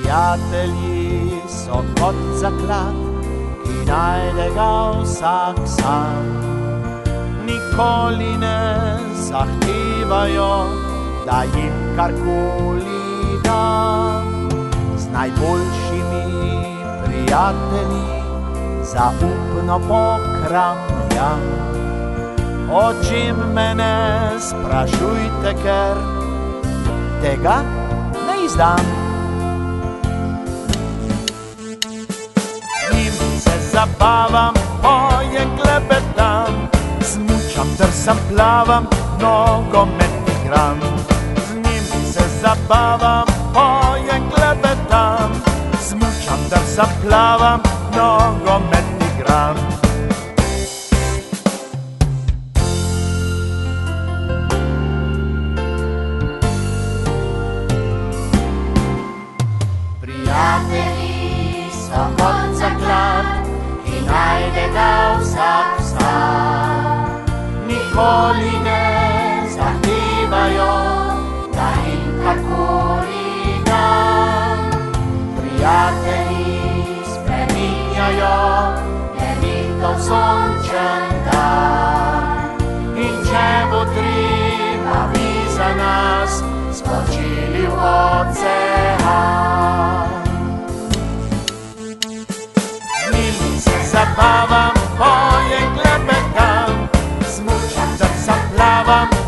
Prijatelji so kot zaklad, ki najde ga vsak sam. Nikoli ne zahtevajo, da jim karkoli dam. Z najboljšimi prijatelji zaupno pokramljam. O čem me ne sprašujte, ker tega ne izdam. Z njimi se zabavam, pojem, klepetam, smučam, drsam, plavam, nogomet igram. Z njimi se zabavam, pojem, klepetam, smučam, drsam, plavam, nogomet igram. Prijatelji so kot zaklad, ki najde ga vsak sam. Nikoli ne zahtevajo, da jim karkoli dam. prijatelji spreminjajo Nevihto v sončen dan. in če bo treba, bi za nas skočili v ocean. Z njimi se zabavam, pojem, klepetam, smučam, drsam, plavam,